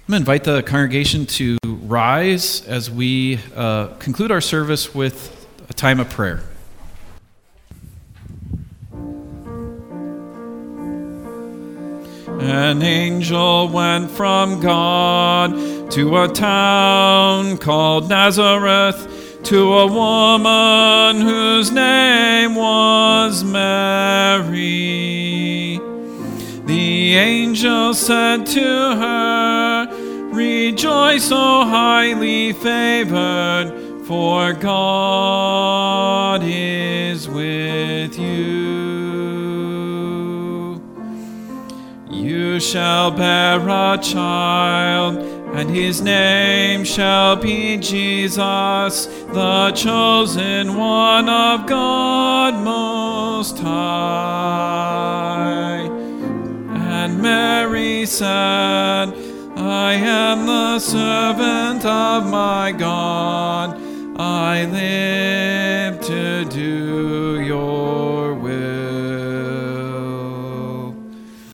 I'm going to invite the congregation to rise as we conclude our service with a time of prayer. An angel went from God to a town called Nazareth, to a woman whose name was Mary. The angel said to her, "Rejoice, O highly favored, for God is with you. You shall bear a child, and his name shall be Jesus, the chosen one of God Most High." And Mary said, "I am the servant of my God. I live to do your